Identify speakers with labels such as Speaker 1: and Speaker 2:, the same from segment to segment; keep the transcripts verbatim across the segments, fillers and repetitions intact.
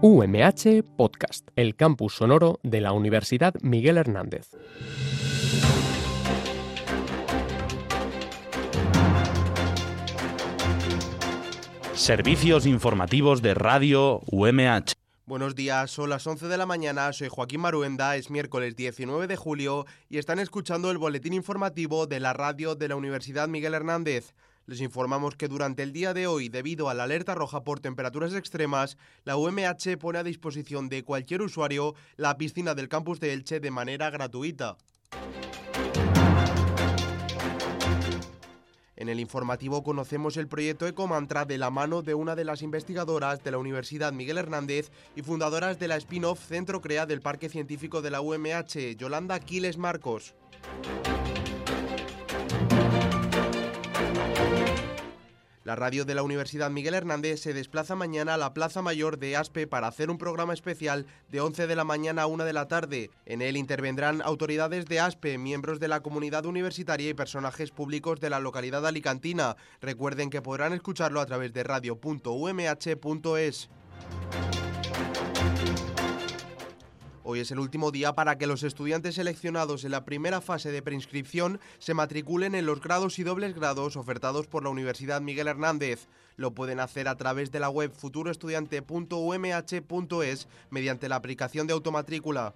Speaker 1: U M H Podcast, el campus sonoro de la Universidad Miguel Hernández.
Speaker 2: Servicios informativos de Radio U M H.
Speaker 3: Buenos días, son las once de la mañana, soy Joaquín Maruenda, es miércoles diecinueve de julio y están escuchando el boletín informativo de la radio de la Universidad Miguel Hernández. Les informamos que durante el día de hoy, debido a la alerta roja por temperaturas extremas, la U M H pone a disposición de cualquier usuario la piscina del campus de Elche de manera gratuita. En el informativo conocemos el proyecto Ecomantra de la mano de una de las investigadoras de la Universidad Miguel Hernández y fundadoras de la spin-off Centro CREA del Parque Científico de la U M H, Yolanda Quiles Marcos. La radio de la Universidad Miguel Hernández se desplaza mañana a la Plaza Mayor de Aspe para hacer un programa especial de once de la mañana a una de la tarde. En él intervendrán autoridades de Aspe, miembros de la comunidad universitaria y personajes públicos de la localidad alicantina. Recuerden que podrán escucharlo a través de radio punto u m h punto es. Hoy es el último día para que los estudiantes seleccionados en la primera fase de preinscripción se matriculen en los grados y dobles grados ofertados por la Universidad Miguel Hernández. Lo pueden hacer a través de la web futuro estudiante punto u m h punto es mediante la aplicación de automatrícula.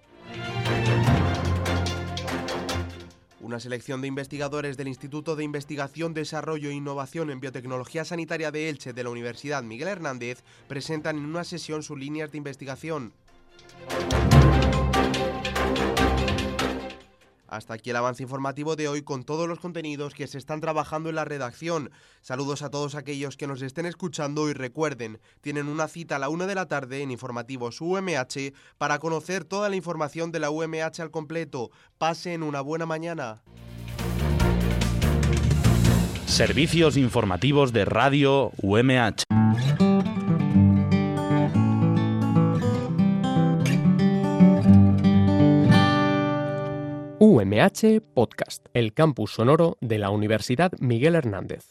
Speaker 3: Una selección de investigadores del Instituto de Investigación, Desarrollo e Innovación en Biotecnología Sanitaria de Elche de la Universidad Miguel Hernández presentan en una sesión sus líneas de investigación. Hasta aquí el avance informativo de hoy con todos los contenidos que se están trabajando en la redacción. Saludos a todos aquellos que nos estén escuchando y recuerden, tienen una cita a la una de la tarde en Informativos U M H para conocer toda la información de la U M H al completo. Pasen una buena mañana.
Speaker 2: Servicios informativos de Radio U M H.
Speaker 1: U M H Podcast, el campus sonoro de la Universidad Miguel Hernández.